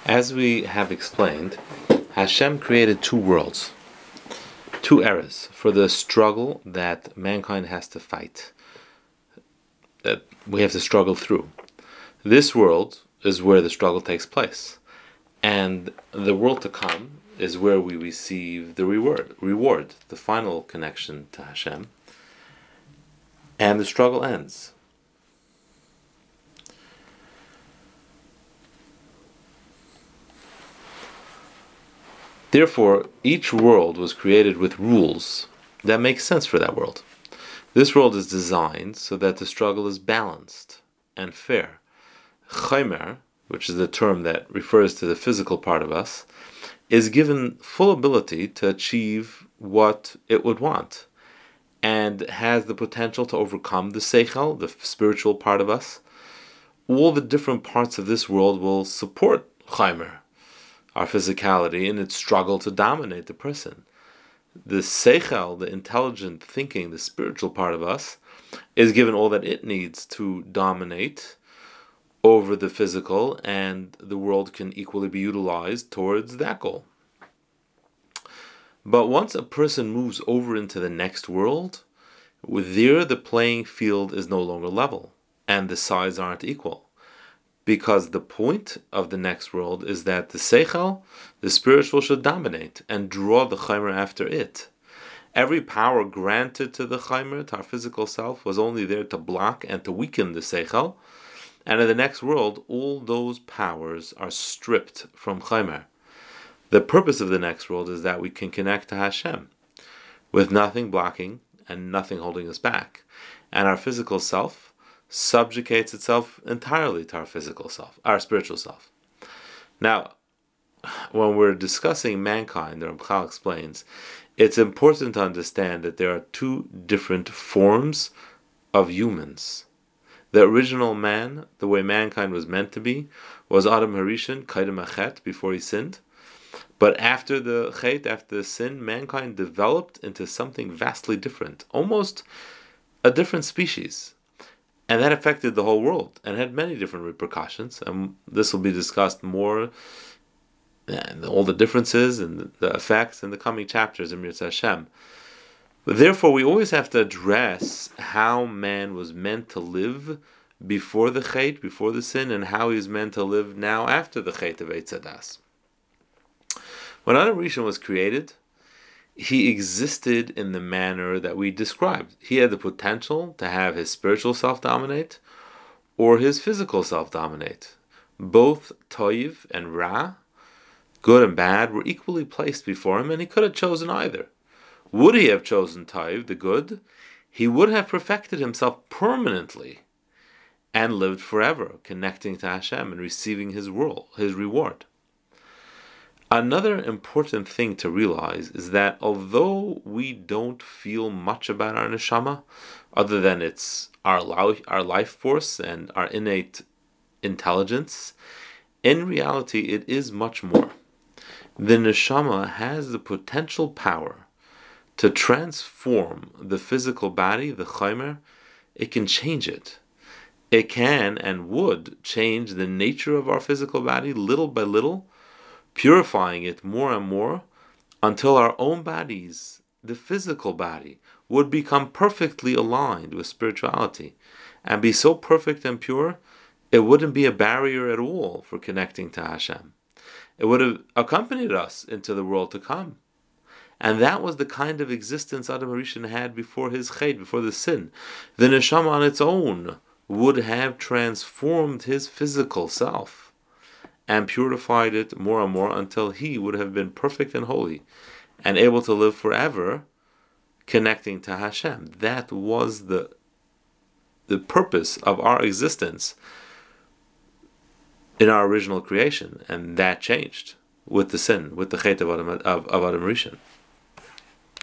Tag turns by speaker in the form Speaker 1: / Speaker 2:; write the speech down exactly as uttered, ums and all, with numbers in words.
Speaker 1: As we have explained, Hashem created two worlds, two eras for the struggle that mankind has to fight, that we have to struggle through. This world is where the struggle takes place, and the world to come is where we receive the reward, reward, the final connection to Hashem, and the struggle ends. Therefore, each world was created with rules that make sense for that world. This world is designed so that the struggle is balanced and fair. Chaimer, which is the term that refers to the physical part of us, is given full ability to achieve what it would want, and has the potential to overcome the seichel, the spiritual part of us. All the different parts of this world will support Chaimer, our physicality, in its struggle to dominate the person. The seichel, the intelligent thinking, the spiritual part of us, is given all that it needs to dominate over the physical, and the world can equally be utilized towards that goal. But once a person moves over into the next world, there the playing field is no longer level, and the sides aren't equal. Because the point of the next world is that the seichel, the spiritual, should dominate and draw the chaimer after it. Every power granted to the chaimer, to our physical self, was only there to block and to weaken the seichel. And in the next world, all those powers are stripped from chaimer. The purpose of the next world is that we can connect to Hashem, with nothing blocking and nothing holding us back. And our physical self subjugates itself entirely to our physical self, our spiritual self. Now, when we're discussing mankind, the Ramchal explains, it's important to understand that there are two different forms of humans. The original man, the way mankind was meant to be, was Adam Harishon, Kaidem Achet, before he sinned. But after the Chet, after the sin, mankind developed into something vastly different, almost a different species. And that affected the whole world and had many different repercussions. And this will be discussed more, and all the differences and the effects in the coming chapters in Mirza Hashem. But therefore, we always have to address how man was meant to live before the Chet, before the sin, and how he's meant to live now after the Chet of Eitz Hadas. When Adam Rishon was created, he existed in the manner that we described. He had the potential to have his spiritual self dominate or his physical self dominate. Both Toiv and Ra, good and bad, were equally placed before him, and he could have chosen either. Would he have chosen Toiv, the good, he would have perfected himself permanently and lived forever, connecting to Hashem and receiving his world, his reward. Another important thing to realize is that although we don't feel much about our neshama, other than it's our life, our life force and our innate intelligence, in reality it is much more. The neshama has the potential power to transform the physical body, the chaimer. It can change it. It can and would change the nature of our physical body little by little, purifying it more and more until our own bodies, the physical body, would become perfectly aligned with spirituality and be so perfect and pure, it wouldn't be a barrier at all for connecting to Hashem. It would have accompanied us into the world to come. And that was the kind of existence Adam Harishon had before his chet, before the sin. The neshama on its own would have transformed his physical self and purified it more and more until he would have been perfect and holy and able to live forever connecting to Hashem. That was the the purpose of our existence in our original creation, and that changed with the sin, with the chet of Adam, of, of Adam Rishon.